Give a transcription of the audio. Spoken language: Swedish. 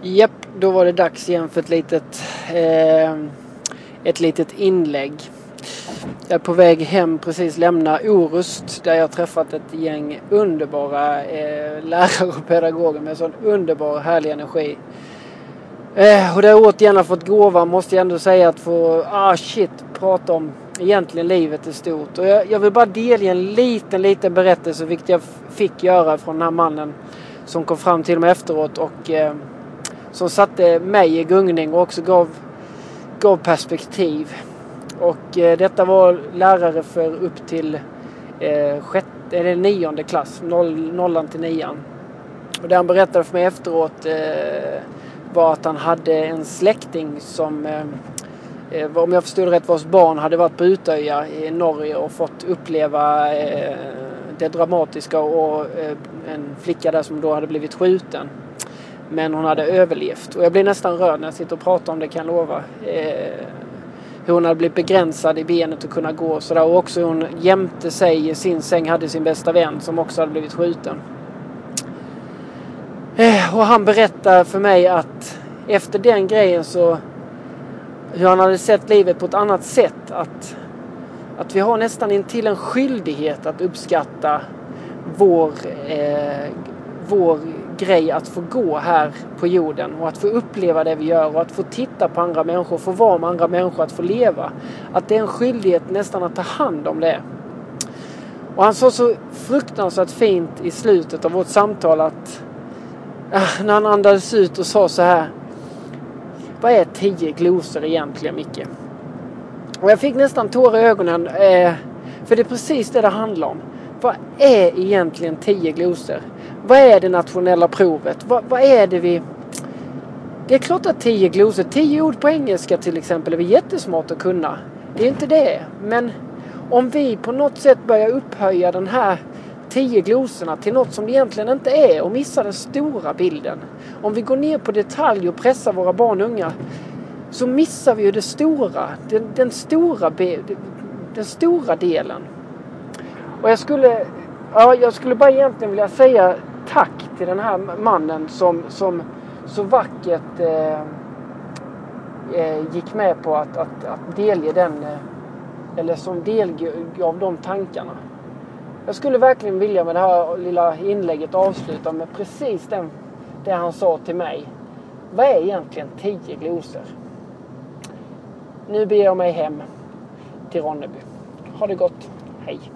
Japp, då var det dags igen för ett litet inlägg. Jag är på väg hem, precis lämna Orust där jag träffat ett gäng underbara lärare och pedagoger med sån underbar härlig energi. Och det har återigen fått gåva, måste jag ändå säga, att få prata om egentligen livet är stort. Och jag vill bara delge en liten berättelse, vilket jag fick göra från den här mannen som kom fram till mig efteråt och som satte mig i gungning och också gav perspektiv. Och detta var lärare för upp till 9:e klass, 0 till 9. Och det han berättade för mig efteråt var att han hade en släkting som, om jag förstod rätt, vars barn hade varit på Utöja i Norge och fått uppleva det dramatiska och en flicka där som då hade blivit skjuten. Men hon hade överlevt. Och jag blir nästan rörd när jag sitter och pratar om det, kan jag lova. Hur hon hade blivit begränsad i benet att kunna gå. Så där. Och också hon jämte sig i sin säng hade sin bästa vän som också hade blivit skjuten. Och han berättar för mig att efter den grejen så, hur han hade sett livet på ett annat sätt. Att vi har nästan intill en skyldighet att uppskatta vår grej att få gå här på jorden och att få uppleva det vi gör och att få titta på andra människor, få vara med andra människor, att få leva. Att det är en skyldighet nästan att ta hand om det. Och han sa så fruktansvärt fint i slutet av vårt samtal att när han andades ut och sa så här: vad är 10 glosor egentligen, Micke? Och jag fick nästan tårar i ögonen, för det är precis det handlar om. Vad är egentligen 10 glosor? Vad är det nationella provet? Vad är det vi... Det är klart att 10 glosor, 10 ord på engelska till exempel, är vi jättesmart att kunna. Det är inte det. Men om vi på något sätt börjar upphöja den här 10 glosorna till något som det egentligen inte är och missar den stora bilden. Om vi går ner på detalj och pressar våra barn och unga, så missar vi ju det stora. Den stora delen. Och jag skulle bara egentligen vilja säga tack till den här mannen som så vackert gick med på att delge den, eller som delgav de tankarna. Jag skulle verkligen vilja med det här lilla inlägget avsluta med precis det han sa till mig. Vad är egentligen 10 glosor? Nu beger jag mig hem till Ronneby. Ha det gott. Hej.